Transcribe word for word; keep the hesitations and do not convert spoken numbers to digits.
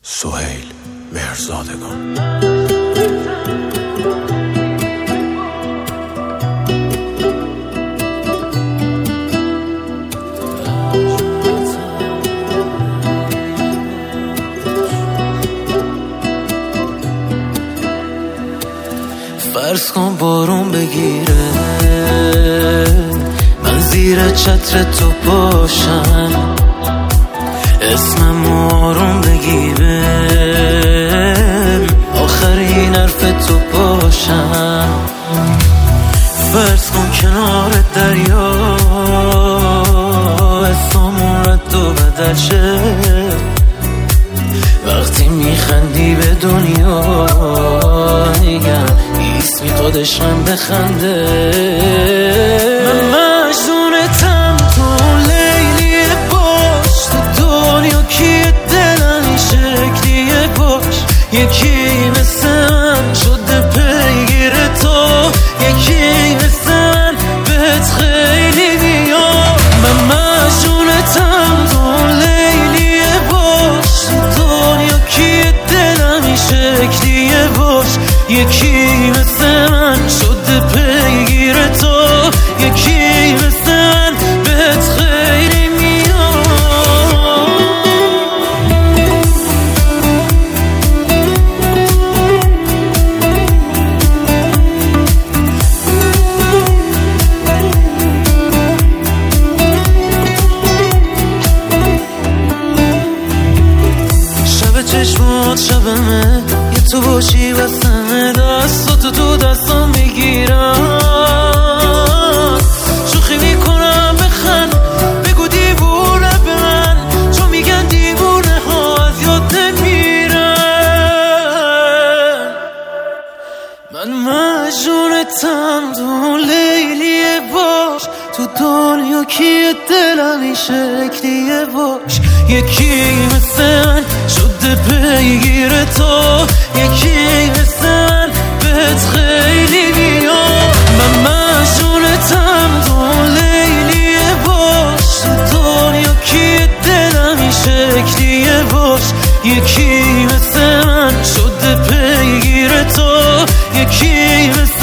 سهیل مهرزادگان. فرض کن بارون بگیره، من زیر چتر تو باشم، اسمم آروم بگیره، آخرین حرف تو باشم. فرض کن کنار دریا اسممون رد و بدل شه، وقتی میخندی به دنیا نگم اسمی خودش هم بخنده. من مجنونتم، تو لیلیه باش، تو دنیا کیه دلم این شکلیه باش. یکی مثل من شده پیگیر تو، یکی مثل من بهت خیلی میاد. من مجنونتم، تو لیلیه باش، تو دنیا کیه دلم این شکلیه باش. یکی مثل من شده پیگیر تو، یکی مثل من بهت خیلی میاد. شب چشمات شبمه، یه تو باشی واسمه، دستاتو تو دستام میگیرم، شوخی میکنم بخند، بگو دیوونه به من، چون میگن دیوونه ها از یاد نمیرن. من مجنونتم، تو لیلیه باش، تو دنیا کیه دلم این شکلیه باش. یکی مثل من شده پیگیر تو، یکی مثل من بهت خیلی میاد. من مجنونتم، تو لیلیه باش، تو دنیا کیه دلم این شکلیه باش. یکی مثل من شده پیگیر تو، یکی مثل